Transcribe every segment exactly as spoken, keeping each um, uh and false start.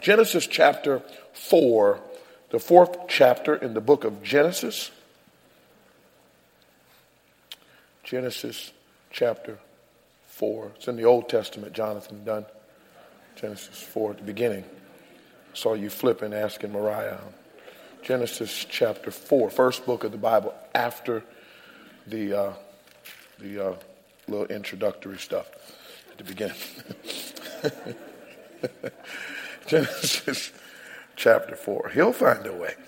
Genesis chapter four, the fourth chapter in the book of Genesis. Genesis chapter four. It's in the Old Testament, Jonathan Dunn. Genesis four at the beginning. I saw you flipping, asking Mariah. Genesis chapter four, first book of the Bible after the uh, the uh, little introductory stuff at the beginning. Genesis chapter four. He'll find a way.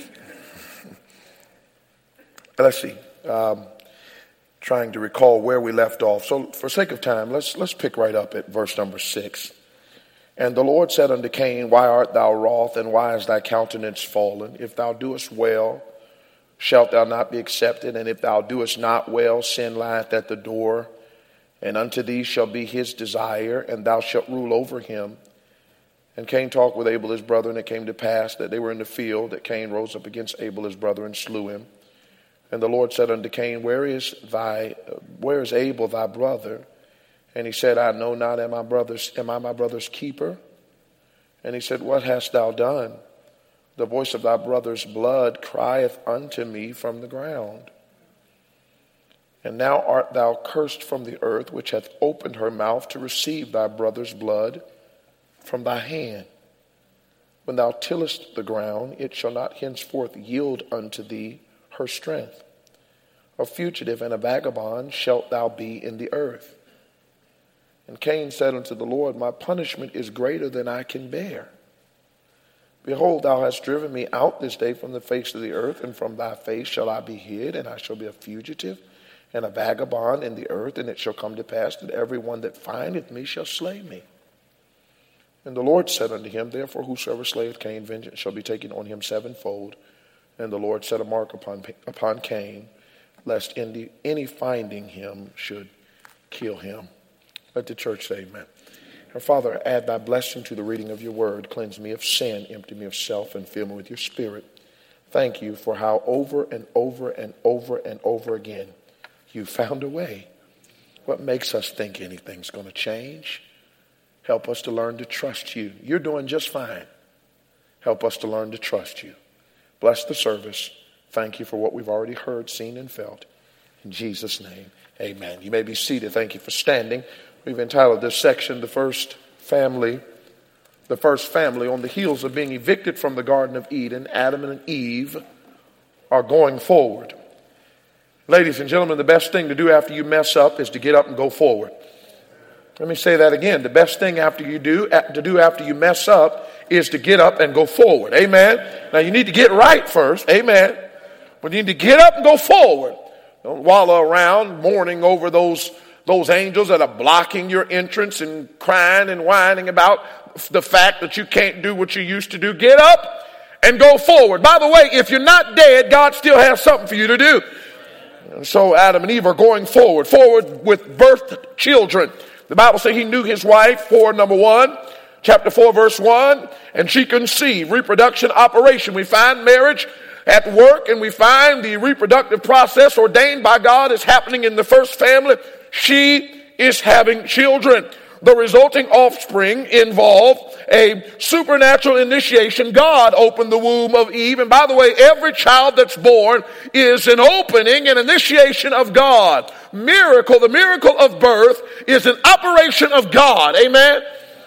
Let's see. Um, trying to recall where we left off. So for sake of time, let's let's pick right up at verse number six. And the Lord said unto Cain, why art thou wroth, and why is thy countenance fallen? If thou doest well, shalt thou not be accepted? And if thou doest not well, sin lieth at the door, and unto thee shall be his desire, and thou shalt rule over him. And Cain talked with Abel his brother, and it came to pass that they were in the field, that Cain rose up against Abel his brother and slew him. And the Lord said unto Cain, where is thy, where is Abel thy brother? And he said, I know not, am I brother's, am I my brother's keeper? And he said, what hast thou done? The voice of thy brother's blood crieth unto me from the ground. And now art thou cursed from the earth, which hath opened her mouth to receive thy brother's blood from thy hand. When thou tillest the ground, it shall not henceforth yield unto thee her strength. A fugitive and a vagabond shalt thou be in the earth. And Cain said unto the Lord, my punishment is greater than I can bear. Behold, thou hast driven me out this day from the face of the earth, and from thy face shall I be hid, and I shall be a fugitive and a vagabond in the earth. And it shall come to pass that every one that findeth me shall slay me. And the Lord said unto him, therefore whosoever slayeth Cain, vengeance shall be taken on him sevenfold. And the Lord set a mark upon, upon Cain, lest any, any finding him should kill him. Let the church say amen. Our Father, add thy blessing to the reading of your word. Cleanse me of sin, empty me of self, and fill me with your spirit. Thank you for how over and over and over and over again you found a way. What makes us think anything's going to change? Help us to learn to trust you. You're doing just fine. Help us to learn to trust you. Bless the service. Thank you for what we've already heard, seen, and felt. In Jesus' name, amen. You may be seated. Thank you for standing. We've entitled this section, The First Family. The first family, on the heels of being evicted from the Garden of Eden, Adam and Eve are going forward. Ladies and gentlemen, the best thing to do after you mess up is to get up and go forward. Let me say that again. The best thing after you do to do after you mess up is to get up and go forward. Amen. Now you need to get right first. Amen. But you need to get up and go forward. Don't wallow around mourning over those those angels that are blocking your entrance and crying and whining about the fact that you can't do what you used to do. Get up and go forward. By the way, if you're not dead, God still has something for you to do. And so Adam and Eve are going forward, forward with birthed children. The Bible says he knew his wife, for number one, chapter four, verse one, and she conceived. Reproduction operation. We find marriage at work, and we find the reproductive process ordained by God is happening in the first family. She is having children. The resulting offspring involve a supernatural initiation. God opened the womb of Eve. And by the way, every child that's born is an opening and initiation of God. Miracle, the miracle of birth is an operation of God. Amen.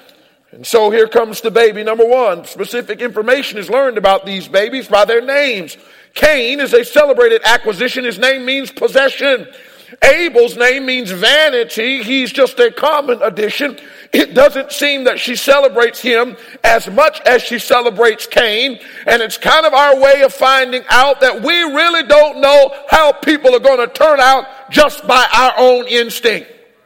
And so here comes the baby number one. Specific information is learned about these babies by their names. Cain is a celebrated acquisition. His name means possession. Abel's name means vanity. He's just a common addition. It doesn't seem that she celebrates him as much as she celebrates Cain. And it's kind of our way of finding out that we really don't know how people are going to turn out just by our own instinct.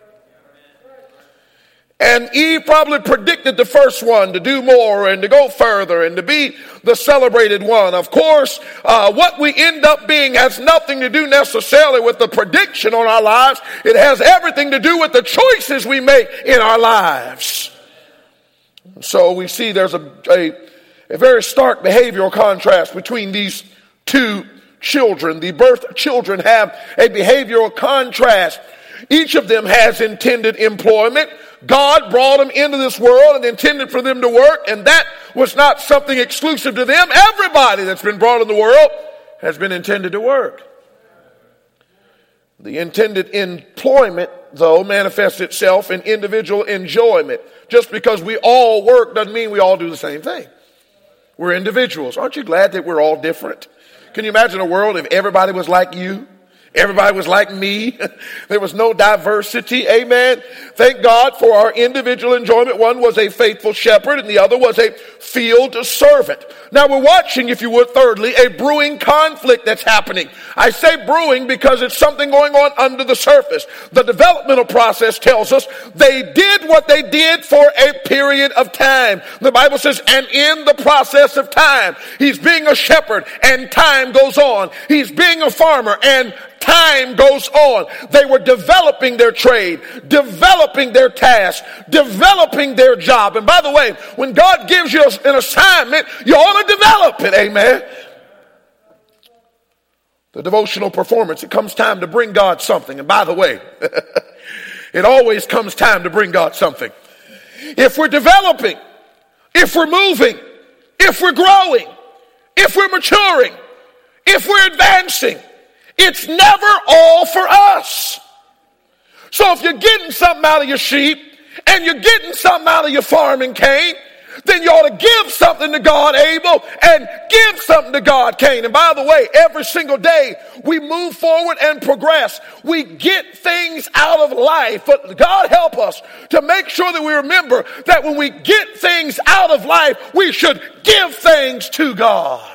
And Eve probably predicted the first one to do more and to go further and to be the celebrated one. Of course, uh, what we end up being has nothing to do necessarily with the prediction on our lives. It has everything to do with the choices we make in our lives. So we see there's a, a, a very stark behavioral contrast between these two children. The birth children have a behavioral contrast. Each of them has intended employment. God brought them into this world and intended for them to work, and that was not something exclusive to them. Everybody that's been brought in the world has been intended to work. The intended employment, though, manifests itself in individual enjoyment. Just because we all work doesn't mean we all do the same thing. We're individuals. Aren't you glad that we're all different? Can you imagine a world if everybody was like you? Everybody was like me. There was no diversity. Amen. Thank God for our individual enjoyment. One was a faithful shepherd and the other was a field servant. Now we're watching, if you would, thirdly, a brewing conflict that's happening. I say brewing because it's something going on under the surface. The developmental process tells us they did what they did for a period of time. The Bible says, and in the process of time, he's being a shepherd and time goes on. He's being a farmer and time goes on. They were developing their trade, developing their task, developing their job. And by the way, when God gives you an assignment, you ought to develop it. Amen. The devotional performance, it comes time to bring God something. And by the way, it always comes time to bring God something. If we're developing, if we're moving, if we're growing, if we're maturing, if we're advancing, it's never all for us. So if you're getting something out of your sheep and you're getting something out of your farming, Cain, then you ought to give something to God, Abel, and give something to God, Cain. And by the way, every single day we move forward and progress. We get things out of life, but God help us to make sure that we remember that when we get things out of life, we should give things to God.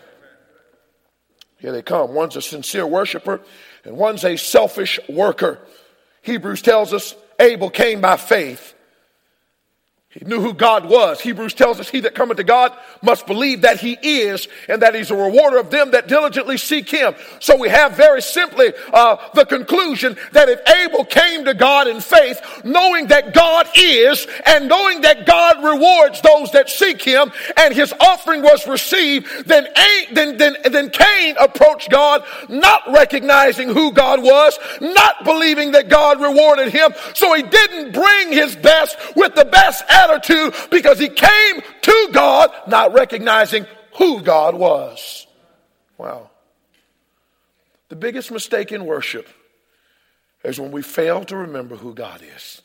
Here they come. One's a sincere worshiper and one's a selfish worker. Hebrews tells us Abel came by faith. He knew who God was. Hebrews tells us he that cometh to God must believe that he is and that he's a rewarder of them that diligently seek him. So we have very simply uh, the conclusion that if Abel came to God in faith, knowing that God is and knowing that God rewards those that seek him, and his offering was received, then, then, then, then Cain approached God not recognizing who God was, not believing that God rewarded him. So he didn't bring his best with the best attitude because he came to God not recognizing who God was. Wow. The biggest mistake in worship is when we fail to remember who God is.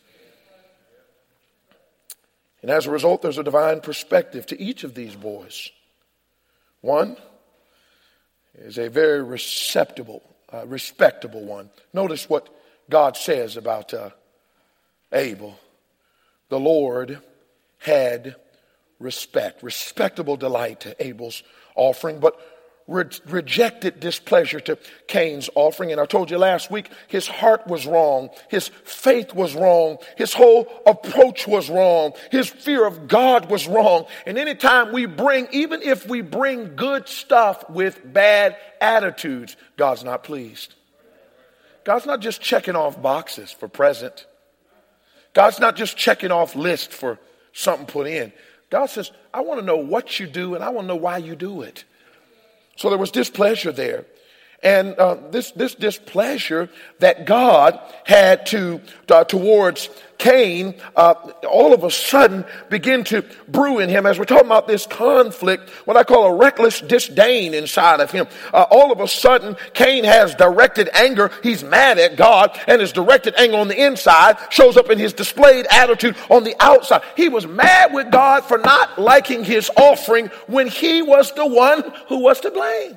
And as a result, there's a divine perspective to each of these boys. One is a very respectable, uh, respectable one. Notice what God says about uh, Abel. The Lord had respect, respectable delight to Abel's offering, but re- rejected displeasure to Cain's offering. And I told you last week, his heart was wrong. His faith was wrong. His whole approach was wrong. His fear of God was wrong. And anytime we bring, even if we bring good stuff with bad attitudes, God's not pleased. God's not just checking off boxes for present. God's not just checking off lists for something put in. God says, I want to know what you do and I want to know why you do it. So there was displeasure there. And uh, this, this displeasure that God had to uh, towards Cain, uh, all of a sudden began to brew in him. As we're talking about this conflict, what I call a reckless disdain inside of him. Uh, all of a sudden, Cain has directed anger. He's mad at God, and his directed anger on the inside shows up in his displayed attitude on the outside. He was mad with God for not liking his offering when he was the one who was to blame.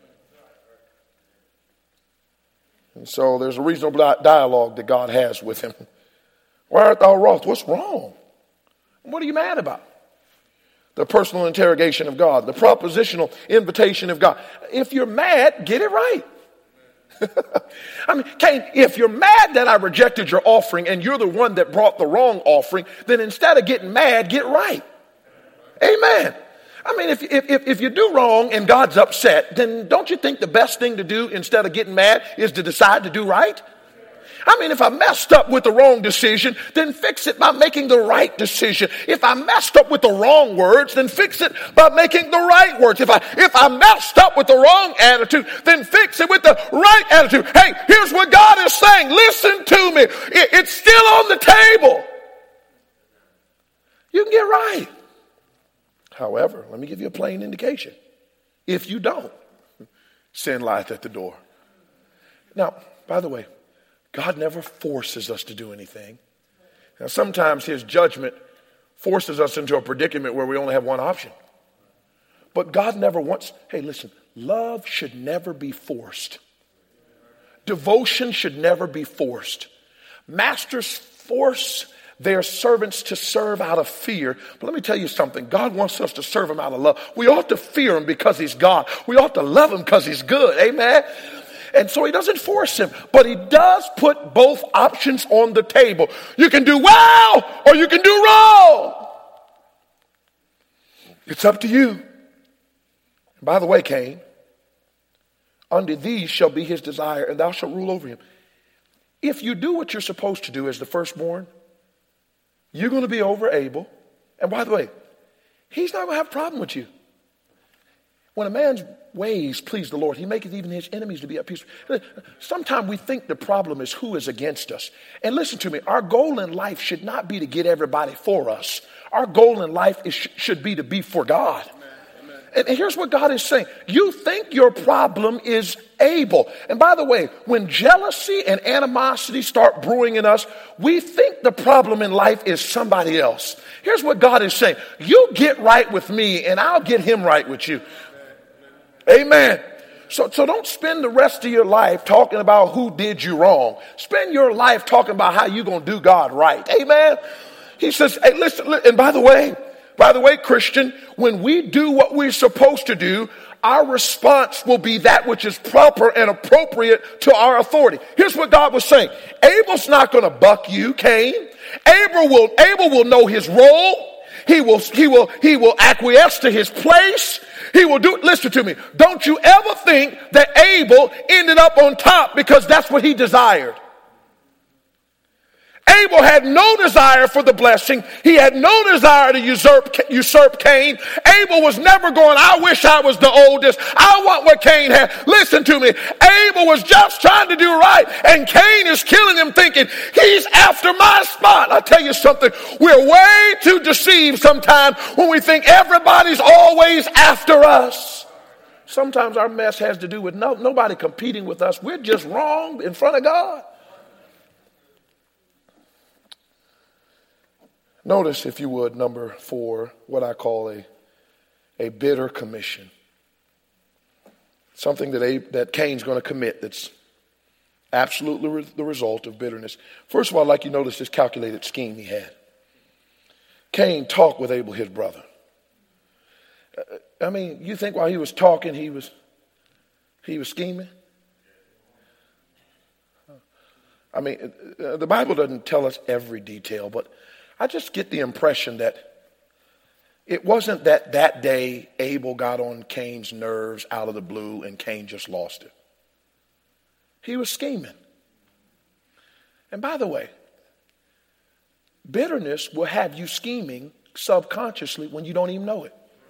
And so there's a reasonable dialogue that God has with him. Why art thou wroth? What's wrong? What are you mad about? The personal interrogation of God, the propositional invitation of God. If you're mad, get it right. I mean, Cain, if you're mad that I rejected your offering and you're the one that brought the wrong offering, then instead of getting mad, get right. Amen. I mean, if, if, if you do wrong and God's upset, then don't you think the best thing to do instead of getting mad is to decide to do right? I mean, if I messed up with the wrong decision, then fix it by making the right decision. If I messed up with the wrong words, then fix it by making the right words. If I if I messed up with the wrong attitude, then fix it with the right attitude. Hey, here's what God is saying. Listen to me. It, it's still on the table. You can get right. However, let me give you a plain indication. If you don't, sin lieth at the door. Now, by the way, God never forces us to do anything. Now, sometimes his judgment forces us into a predicament where we only have one option. But God never wants, hey, listen, love should never be forced. Devotion should never be forced. Masters force their servants to serve out of fear. But let me tell you something. God wants us to serve him out of love. We ought to fear him because he's God. We ought to love him because he's good. Amen. And so he doesn't force him, but he does put both options on the table. You can do well or you can do wrong. It's up to you. And by the way, Cain, unto thee shall be his desire, and thou shalt rule over him. If you do what you're supposed to do as the firstborn, you're going to be over Abel. And by the way, he's not going to have a problem with you. When a man's ways please the Lord, he maketh even his enemies to be at peace. Sometimes we think the problem is who is against us. And listen to me, our goal in life should not be to get everybody for us. Our goal in life is, should be to be for God. And here's what God is saying. You think your problem is Abel. And by the way, when jealousy and animosity start brewing in us, we think the problem in life is somebody else. Here's what God is saying. You get right with me and I'll get him right with you. Amen. So, so don't spend the rest of your life talking about who did you wrong. Spend your life talking about how you're going to do God right. Amen. He says, hey, listen, and by the way, By the way, Christian, when we do what we're supposed to do, our response will be that which is proper and appropriate to our authority. Here's what God was saying. Abel's not going to buck you, Cain. Abel will, Abel will know his role. He will, he will, he will acquiesce to his place. He will do, listen to me. Don't you ever think that Abel ended up on top because that's what he desired. Abel had no desire for the blessing. He had no desire to usurp, usurp Cain. Abel was never going, I wish I was the oldest. I want what Cain had. Listen to me. Abel was just trying to do right. And Cain is killing him thinking, he's after my spot. I'll tell you something. We're way too deceived sometimes when we think everybody's always after us. Sometimes our mess has to do with no, nobody competing with us. We're just wrong in front of God. Notice, if you would, number four, what I call a, a bitter commission. Something that, Abe, that Cain's going to commit that's absolutely re- the result of bitterness. First of all, I'd like you to notice this calculated scheme he had. Cain talked with Abel, his brother. I mean, you think while he was talking, he was, he was scheming? I mean, the Bible doesn't tell us every detail, but I just get the impression that it wasn't that that day Abel got on Cain's nerves out of the blue and Cain just lost it. He was scheming. And by the way, bitterness will have you scheming subconsciously when you don't even know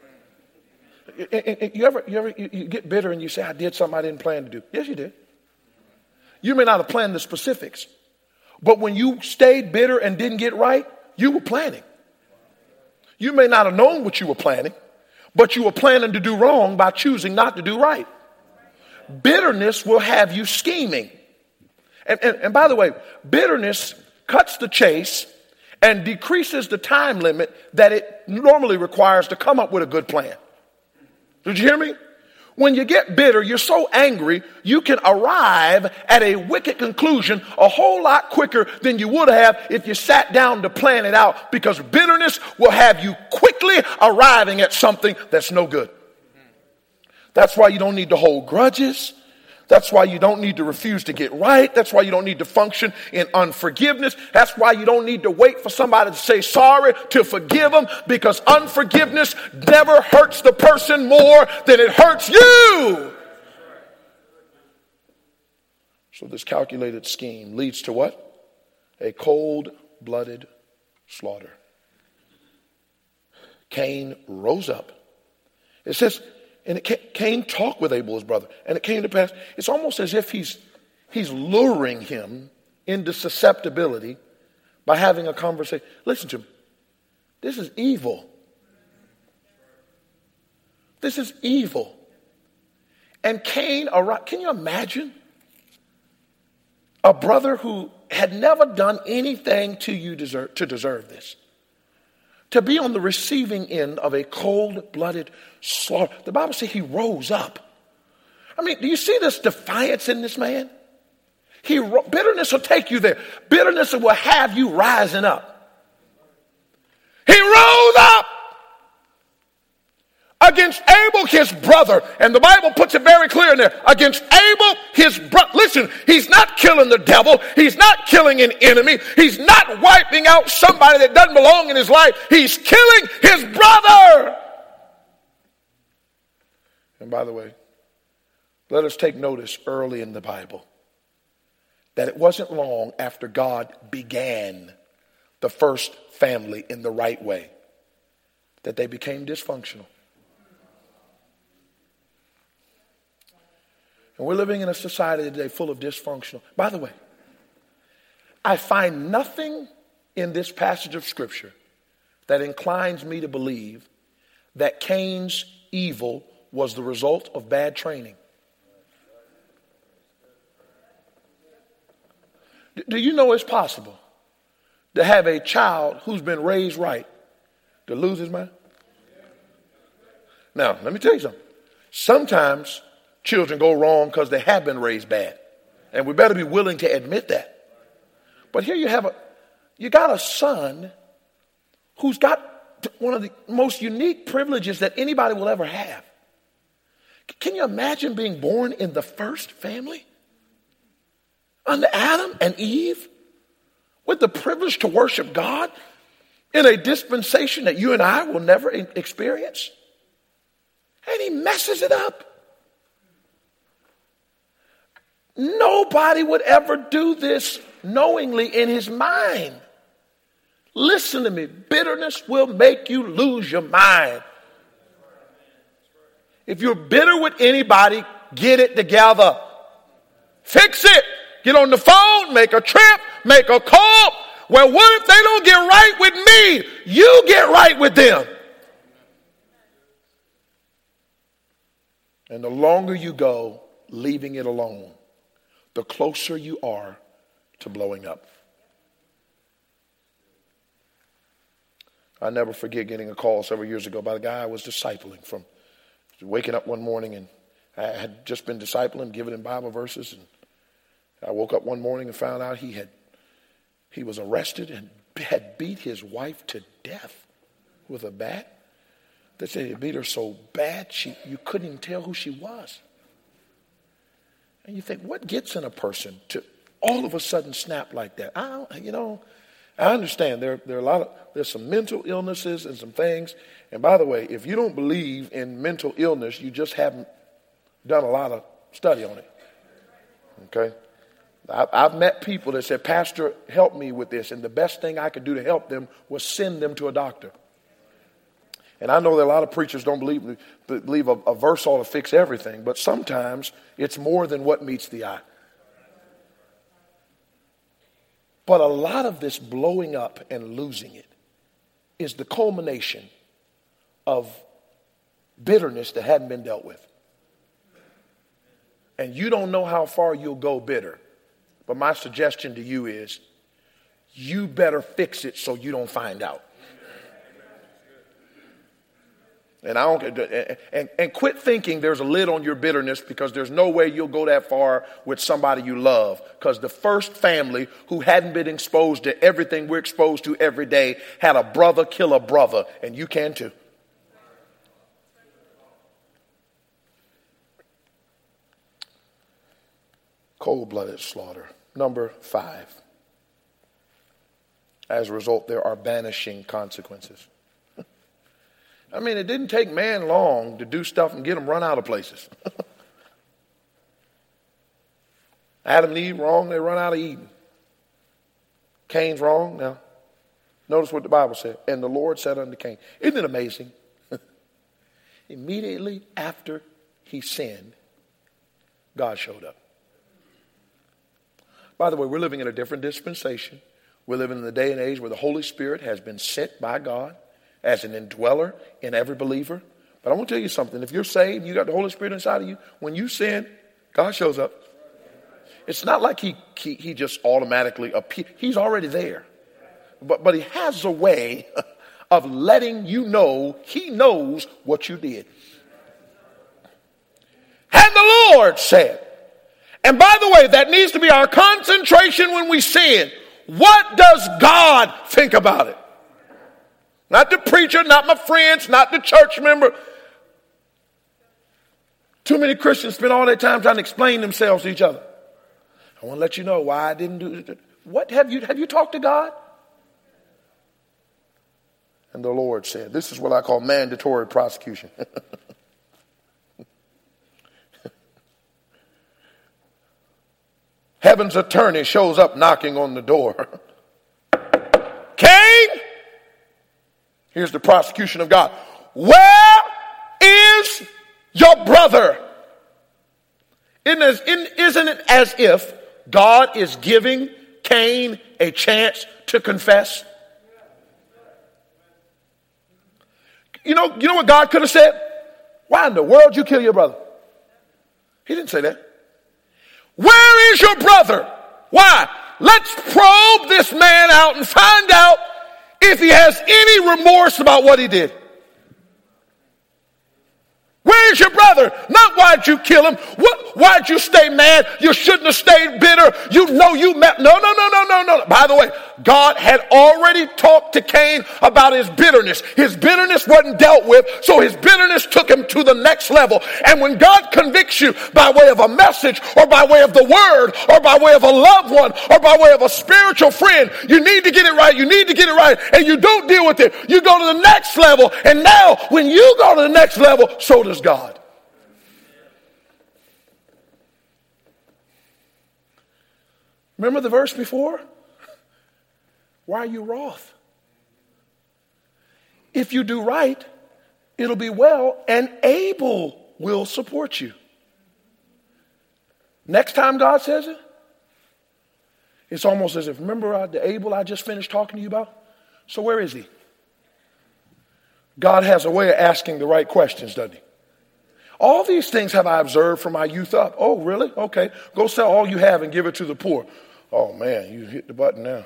it. You ever, you ever you get bitter and you say, I did something I didn't plan to do. Yes, you did. You may not have planned the specifics, but when you stayed bitter and didn't get right, you were planning. You may not have known what you were planning, but you were planning to do wrong by choosing not to do right. Bitterness will have you scheming. And, and, and by the way, bitterness cuts the chase and decreases the time limit that it normally requires to come up with a good plan. Did you hear me? When you get bitter, you're so angry, you can arrive at a wicked conclusion a whole lot quicker than you would have if you sat down to plan it out, because bitterness will have you quickly arriving at something that's no good. That's why you don't need to hold grudges. That's why you don't need to refuse to get right. That's why you don't need to function in unforgiveness. That's why you don't need to wait for somebody to say sorry to forgive them, because unforgiveness never hurts the person more than it hurts you. So this calculated scheme leads to what? A cold-blooded slaughter. Cain rose up. It says, and it, Cain talked with Abel, his brother, and it came to pass. It's almost as if he's, he's luring him into susceptibility by having a conversation. Listen to me. This is evil. This is evil. And Cain arrived. Can you imagine a brother who had never done anything to you deserve, to deserve this? To be on the receiving end of a cold-blooded slaughter. The Bible says he rose up. I mean, do you see this defiance in this man? He bitterness will take you there. Bitterness will have you rising up. He rose up against Abel, his brother. And the Bible puts it very clear in there. Against Abel, his brother. Listen, he's not killing the devil. He's not killing an enemy. He's not wiping out somebody that doesn't belong in his life. He's killing his brother. And by the way, let us take notice early in the Bible that it wasn't long after God began the first family in the right way that they became dysfunctional. And we're living in a society today full of dysfunctional. By the way, I find nothing in this passage of Scripture that inclines me to believe that Cain's evil was the result of bad training. Do you know it's possible to have a child who's been raised right to lose his mind? Now, let me tell you something. Sometimes children go wrong because they have been raised bad. And we better be willing to admit that. But here you have a, you got a son who's got one of the most unique privileges that anybody will ever have. Can you imagine being born in the first family? Under Adam and Eve? With the privilege to worship God in a dispensation that you and I will never experience? And he messes it up. Nobody would ever do this knowingly in his mind. Listen to me. Bitterness will make you lose your mind. If you're bitter with anybody, get it together. Fix it. Get on the phone, make a trip, make a call. Well, what if they don't get right with me? You get right with them. And the longer you go leaving it alone, the closer you are to blowing up. I never forget getting a call several years ago by the guy I was discipling from. Waking up one morning and I had just been discipling, giving him Bible verses, and I woke up one morning and found out he had he was arrested and had beat his wife to death with a bat. They said he beat her so bad she you couldn't even tell who she was. And you think, what gets in a person to all of a sudden snap like that? I don't, you know, I understand there there are a lot of there's some mental illnesses and some things. And by the way, if you don't believe in mental illness, you just haven't done a lot of study on it. Okay? I've met people that said, Pastor, help me with this. And the best thing I could do to help them was send them to a doctor. And I know that a lot of preachers don't believe, believe a, a verse ought to fix everything. But sometimes it's more than what meets the eye. But a lot of this blowing up and losing it is the culmination of bitterness that hadn't been dealt with. And you don't know how far you'll go bitter. But my suggestion to you is you better fix it so you don't find out. And I don't and, and quit thinking there's a lid on your bitterness, because there's no way you'll go that far with somebody you love. Because the first family who hadn't been exposed to everything we're exposed to every day had a brother kill a brother, and you can too. Cold-blooded slaughter. Number five. As a result, there are banishing consequences. I mean, it didn't take man long to do stuff and get them run out of places. Adam and Eve wrong, they run out of Eden. Cain's wrong. Now, notice what the Bible said. And the Lord said unto Cain. Isn't it amazing? Immediately after he sinned, God showed up. By the way, we're living in a different dispensation. We're living in the day and age where the Holy Spirit has been sent by God as an indweller in every believer. But I want to tell you something. If you're saved, you got the Holy Spirit inside of you, when you sin, God shows up. It's not like he he, he just automatically appears. He's already there. But, but he has a way of letting you know he knows what you did. And the Lord said, and by the way, that needs to be our concentration when we sin. What does God think about it? Not the preacher, not my friends, not the church member. Too many Christians spend all their time trying to explain themselves to each other. I want to let you know why I didn't do it. What have you, have you talked to God? And the Lord said, this is what I call mandatory prosecution. Heaven's attorney shows up knocking on the door. Cain, here's the prosecution of God. Where is your brother? Isn't it as if God is giving Cain a chance to confess? You know, you know what God could have said? Why in the world you kill your brother? He didn't say that. Where is your brother? Why? Let's probe this man out and find out if he has any remorse about what he did. Where's your brother? Not why'd you kill him? What, why'd you stay mad? You shouldn't have stayed bitter. You know you met. No, no, no, no, no, no. By the way, God had already talked to Cain about his bitterness. His bitterness wasn't dealt with, so his bitterness took him to the next level. And when God convicts you by way of a message or by way of the word or by way of a loved one or by way of a spiritual friend, you need to get it right. You need to get it right. And you don't deal with it. You go to the next level. And now when you go to the next level, so does God. Remember the verse before? Why are you wroth? If you do right, it'll be well, and Abel will support you. Next time God says it, it's almost as if, remember uh, the Abel I just finished talking to you about? So where is he? God has a way of asking the right questions, doesn't he? All these things have I observed from my youth up. Oh, really? Okay. Go sell all you have and give it to the poor. Oh, man, you hit the button now.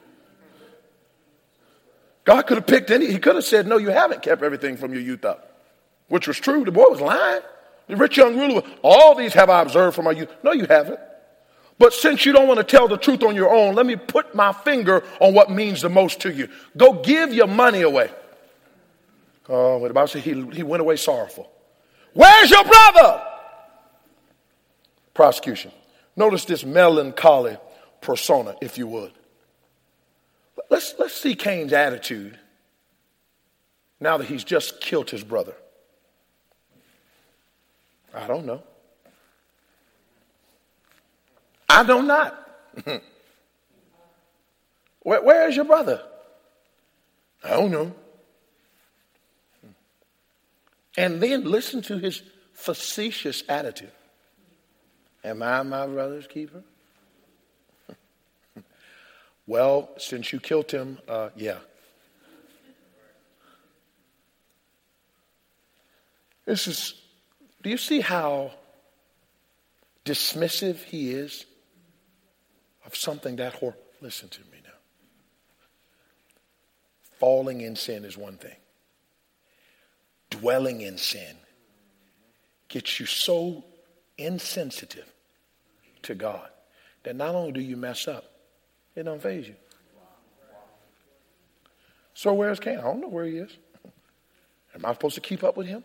God could have picked any. He could have said, no, you haven't kept everything from your youth up, which was true. The boy was lying. The rich young ruler, all these have I observed from my youth. No, you haven't. But since you don't want to tell the truth on your own, let me put my finger on what means the most to you. Go give your money away. Oh, the Bible says he, he went away sorrowful. Where's your brother? Prosecution. Notice this melancholy persona, if you would. Let's, let's see Cain's attitude now that he's just killed his brother. I don't know. I don't not. where, where is your brother? I don't know. And then listen to his facetious attitude. Am I my brother's keeper? Well, since you killed him, uh, yeah. This is, do you see how dismissive he is of something that horrible? Listen to me now. Falling in sin is one thing. Dwelling in sin gets you so insensitive to God that not only do you mess up, it don't faze you. So where's Cain? I don't know where he is. Am I supposed to keep up with him?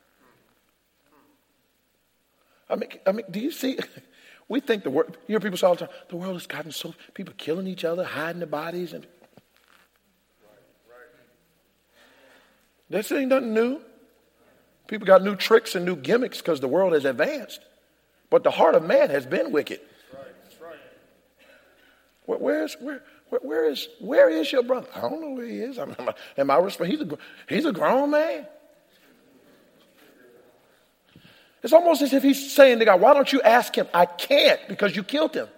I mean, I mean, do you see? We think the world, you hear people say all the time, the world has gotten so, people killing each other, hiding their bodies. And this ain't nothing new. People got new tricks and new gimmicks because the world has advanced. But the heart of man has been wicked. Where, where's where, where where is where is your brother? I don't know where he is. I'm, I'm, am I resp- he's a he's a grown man. It's almost as if he's saying to God, why don't you ask him? I can't because you killed him.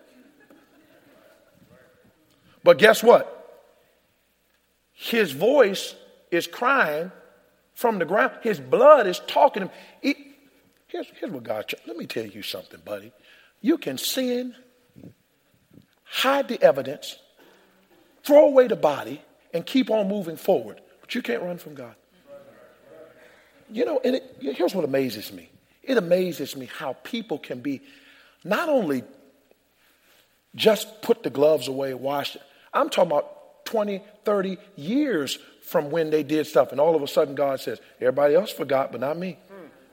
But guess what? His voice is crying from the ground. His blood is talking to him. It, here's, here's what God, let me tell you something, buddy. You can sin, hide the evidence, throw away the body, and keep on moving forward. But you can't run from God. You know, and it, here's what amazes me. It amazes me how people can be not only just put the gloves away, wash it. I'm talking about twenty, thirty years from when they did stuff. And all of a sudden God says, everybody else forgot, but not me.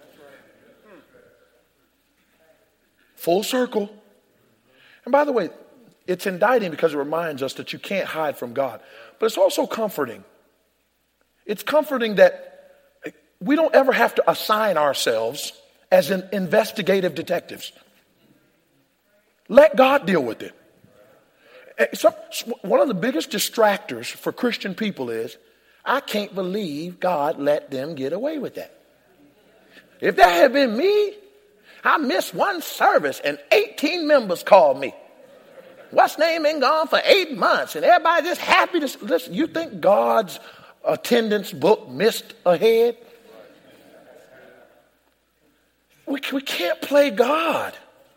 Full circle. And by the way, it's indicting because it reminds us that you can't hide from God. But it's also comforting. It's comforting that we don't ever have to assign ourselves as an investigative detectives. Let God deal with it. So, one of the biggest distractors for Christian people is, I can't believe God let them get away with that. If that had been me, I missed one service and eighteen members called me. What's name been gone for eight months and everybody just happy to listen. You think God's attendance book missed ahead? We, we can't play God.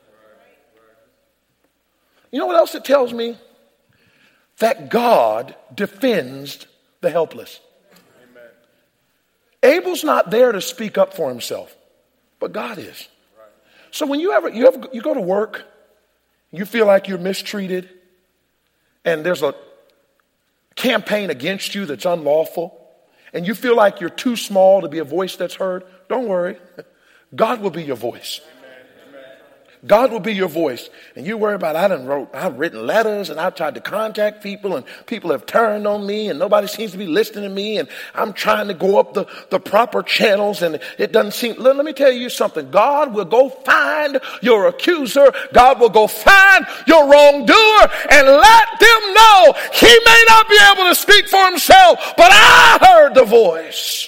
You know what else it tells me? That God defends the helpless. Amen. Abel's not there to speak up for himself, but God is. Right. So when you ever you ever you go to work, you feel like you're mistreated, and there's a campaign against you that's unlawful, and you feel like you're too small to be a voice that's heard, don't worry. God will be your voice. God will be your voice. And you worry about, I done wrote, I've written letters and I've tried to contact people and people have turned on me and nobody seems to be listening to me and I'm trying to go up the, the proper channels and it doesn't seem, let, let me tell you something. God will go find your accuser. God will go find your wrongdoer and let them know he may not be able to speak for himself, but I heard the voice.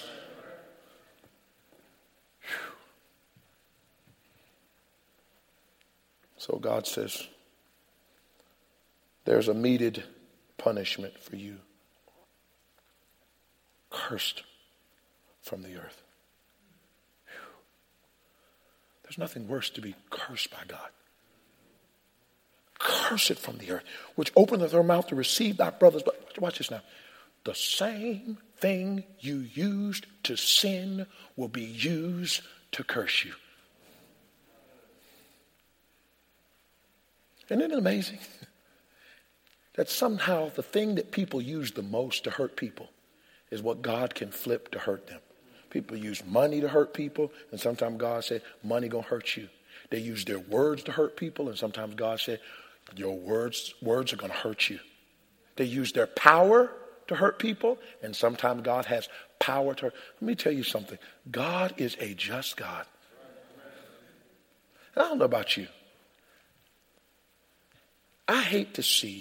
So God says, there's a meted punishment for you. Cursed from the earth. Whew. There's nothing worse to be cursed by God. Curse it from the earth, which openeth her mouth to receive thy brothers. But watch this now. The same thing you used to sin will be used to curse you. Isn't it amazing that somehow the thing that people use the most to hurt people is what God can flip to hurt them? People use money to hurt people, and sometimes God said, money gonna hurt you. They use their words to hurt people, and sometimes God said, your words, words are gonna hurt you. They use their power to hurt people, and sometimes God has power to hurt. Let me tell you something. God is a just God. And I don't know about you. I hate to see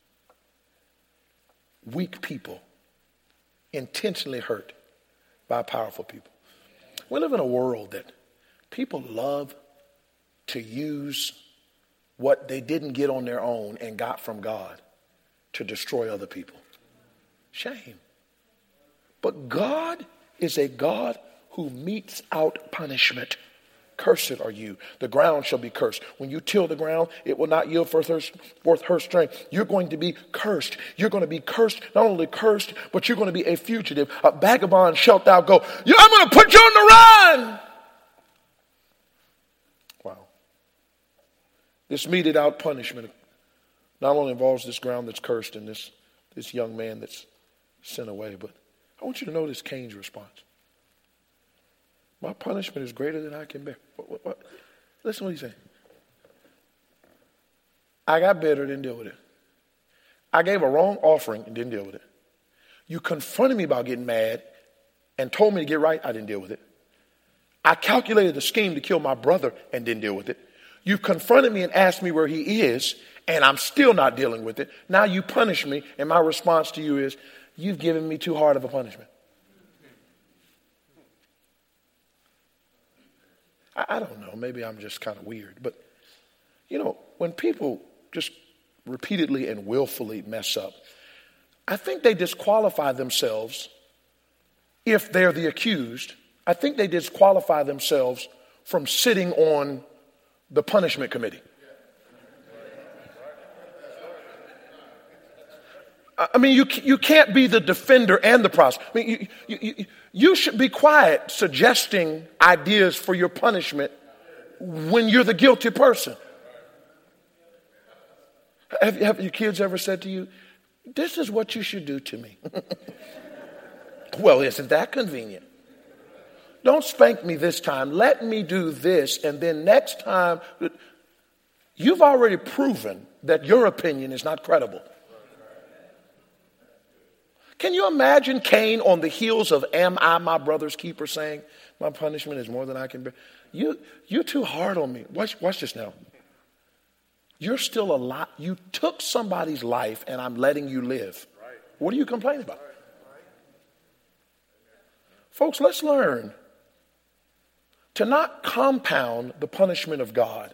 weak people intentionally hurt by powerful people. We live in a world that people love to use what they didn't get on their own and got from God to destroy other people. Shame. But God is a God who metes out punishment. Cursed are you. The ground shall be cursed. When you till the ground, it will not yield forth her, forth her strength. You're going to be cursed. You're going to be cursed, not only cursed, but you're going to be a fugitive. A vagabond shalt thou go. I'm going to put you on the run. Wow. This meted out punishment not only involves this ground that's cursed and this, this young man that's sent away, but I want you to notice Cain's response. My punishment is greater than I can bear. What, what, what? Listen to what he's saying. I got bitter, didn't deal with it. I gave a wrong offering and didn't deal with it. You confronted me about getting mad and told me to get right. I didn't deal with it. I calculated a scheme to kill my brother and didn't deal with it. You've confronted me and asked me where he is, and I'm still not dealing with it. Now you punish me, and my response to you is, you've given me too hard of a punishment. I, I don't know. Maybe I'm just kind of weird. But, you know, when people just repeatedly and willfully mess up, I think they disqualify themselves if they're the accused. I think they disqualify themselves from sitting on the punishment committee. I mean, you you can't be the defender and the prosecutor. I mean, you, you, you should be quiet suggesting ideas for your punishment when you're the guilty person. Have, have your kids ever said to you, this is what you should do to me? Well, isn't that convenient? Don't spank me this time. Let me do this. And then next time, you've already proven that your opinion is not credible. Can you imagine Cain on the heels of "Am I my brother's keeper?" saying, my punishment is more than I can bear? You, you're too hard on me. Watch, watch this now. You're still alive. You took somebody's life and I'm letting you live. What are you complaining about? Folks, let's learn to not compound the punishment of God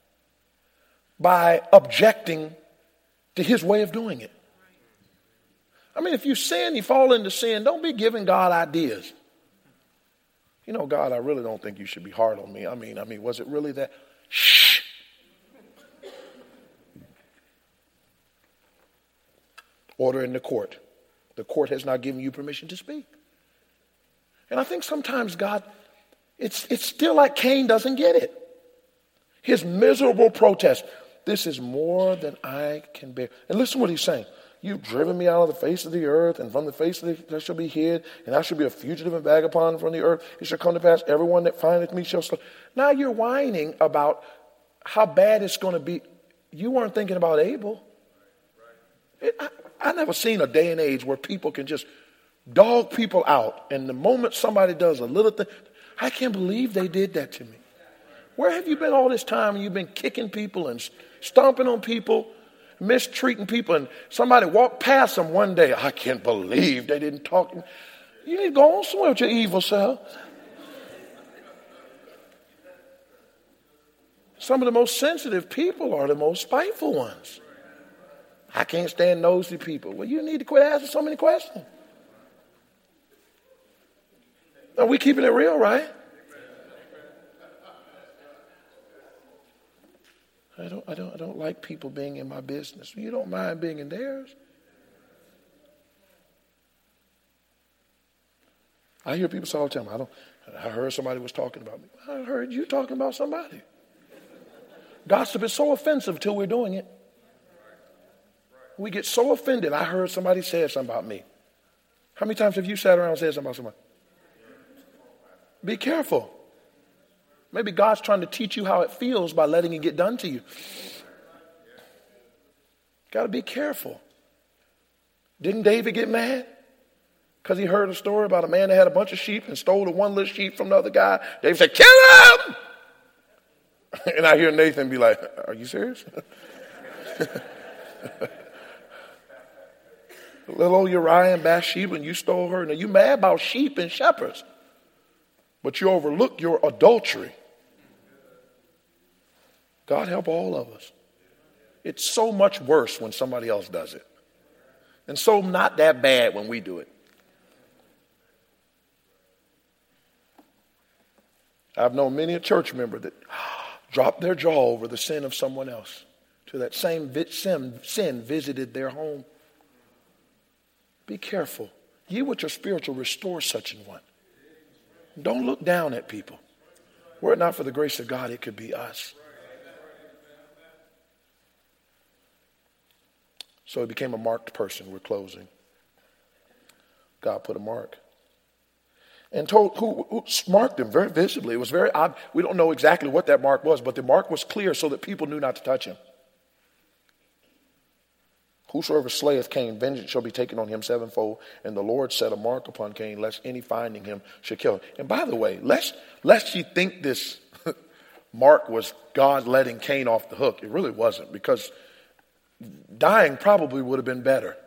by objecting to his way of doing it. I mean, if you sin, you fall into sin, don't be giving God ideas. You know, God, I really don't think you should be hard on me. I mean, I mean, was it really that? Shh. Order in the court. The court has not given you permission to speak. And I think sometimes God, it's, it's still like Cain doesn't get it. His miserable protest. This is more than I can bear. And listen to what he's saying. You've driven me out of the face of the earth, and from the face of the earth I shall be hid, and I shall be a fugitive and vagabond from the earth. It shall come to pass, everyone that findeth me shall slay. Now you're whining about how bad it's going to be. You weren't thinking about Abel. It, I, I never seen a day and age where people can just dog people out, and the moment somebody does a little thing, I can't believe they did that to me. Where have you been all this time? And you've been kicking people and stomping on people, mistreating people, and somebody walked past them one day. I can't believe they didn't talk to me. You need to go on somewhere with your evil self. Some of the most sensitive people are the most spiteful ones. I can't stand nosy people. Well, you need to quit asking so many questions. Are we keeping it real, right? I don't, I don't, I don't like people being in my business. You don't mind being in theirs. I hear people say all the time, I don't, I heard somebody was talking about me. I heard you talking about somebody. Gossip is so offensive till we're doing it. We get so offended. I heard somebody say something about me. How many times have you sat around and said something about somebody? Be careful. Maybe God's trying to teach you how it feels by letting it get done to you. Got to be careful. Didn't David get mad? Because he heard a story about a man that had a bunch of sheep and stole the one little sheep from the other guy. David said, kill him! And I hear Nathan be like, are you serious? Little old Uriah and Bathsheba, and you stole her. Now you mad about sheep and shepherds, but you overlook your adultery. God help all of us. It's so much worse when somebody else does it. And so not that bad when we do it. I've known many a church member that dropped their jaw over the sin of someone else till that same sin, sin visited their home. Be careful. Ye which are spiritual, restore such an one. Don't look down at people. Were it not for the grace of God, it could be us. So he became a marked person. We're closing. God put a mark. And told who, who marked him very visibly. It was very odd. We don't know exactly what that mark was, but the mark was clear so that people knew not to touch him. Whosoever slayeth Cain, vengeance shall be taken on him sevenfold. And the Lord set a mark upon Cain, lest any finding him should kill him. And by the way, lest, lest you think this Mark was God letting Cain off the hook. It really wasn't, because dying probably would have been better.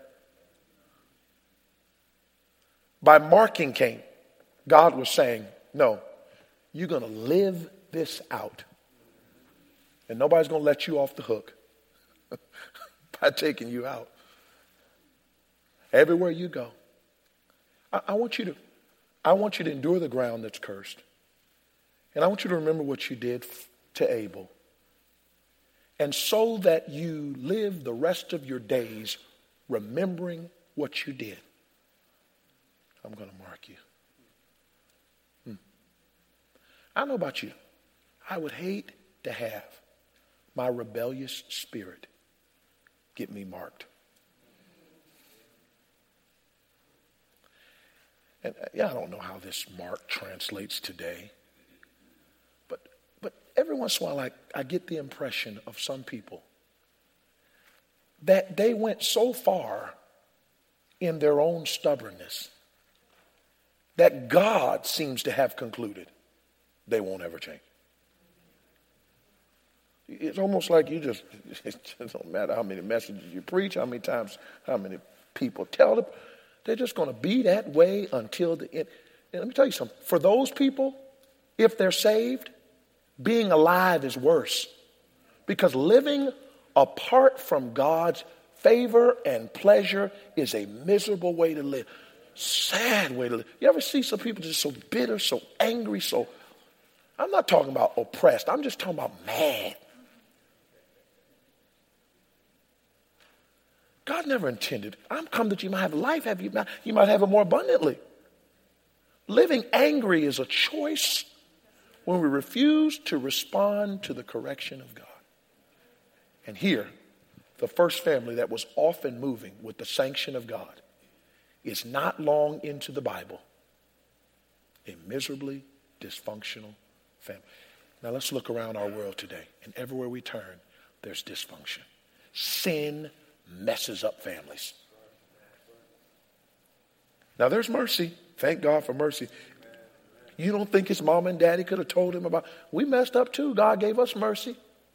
By marking Cain, God was saying, no, you're going to live this out. And nobody's going to let you off the hook by taking you out. Everywhere you go. I, I want you to, I want you to endure the ground that's cursed. And I want you to remember what you did to Abel. And so that you live the rest of your days remembering what you did, I'm going to mark you. Hmm. I don't know about you. I would hate to have my rebellious spirit get me marked. And yeah, I don't know how this mark translates today. But but every once in a while I, I get the impression of some people that they went so far in their own stubbornness that God seems to have concluded they won't ever change. It's almost like you just, it don't matter how many messages you preach, how many times, how many people tell them, they're just going to be that way until the end. And let me tell you something. For those people, if they're saved, being alive is worse. Because living apart from God's favor and pleasure is a miserable way to live. Sad way to live. You ever see some people just so bitter, so angry, so... I'm not talking about oppressed. I'm just talking about mad. God never intended. I'm come that you might have life, have you, you might have it more abundantly. Living angry is a choice when we refuse to respond to the correction of God. And here, the first family that was often moving with the sanction of God is not long into the Bible a miserably dysfunctional family. Now let's look around our world today, and everywhere we turn, there's dysfunction. Sin messes up families. Now there's mercy. Thank God for mercy. You don't think his mom and daddy could have told him about, we messed up too. God gave us mercy.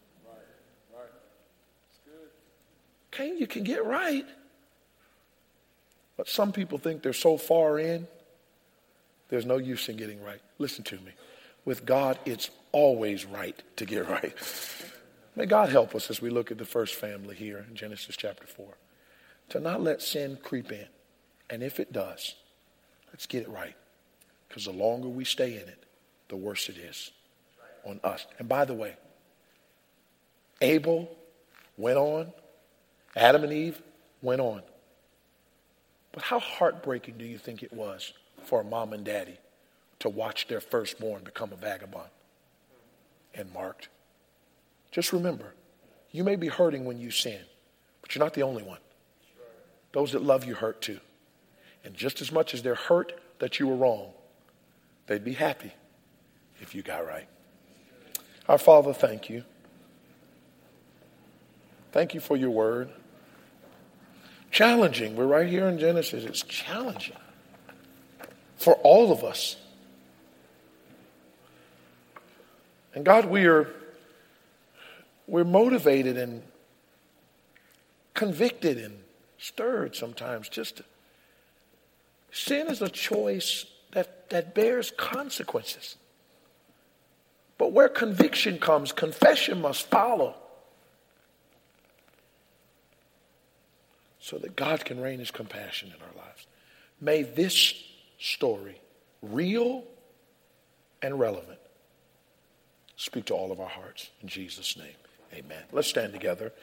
Okay, you can get right. But some people think they're so far in, there's no use in getting right. Listen to me. With God, it's always right to get right. May God help us as we look at the first family here in Genesis chapter four, to not let sin creep in. And if it does, let's get it right. Because the longer we stay in it, the worse it is on us. And by the way, Abel went on. Adam and Eve went on. But how heartbreaking do you think it was for a mom and daddy to watch their firstborn become a vagabond and marked? Just remember, you may be hurting when you sin, but you're not the only one. Those that love you hurt too. And just as much as they're hurt that you were wrong, they'd be happy if you got right. Our Father, thank you. Thank you for your word. Challenging. We're right here in Genesis. It's challenging for all of us. And God, we are we're motivated and convicted and stirred sometimes. Just to, sin is a choice that, that bears consequences. But where conviction comes, confession must follow, so that God can rain his compassion in our lives. May this story, real and relevant, speak to all of our hearts. In Jesus' name, amen. Let's stand together.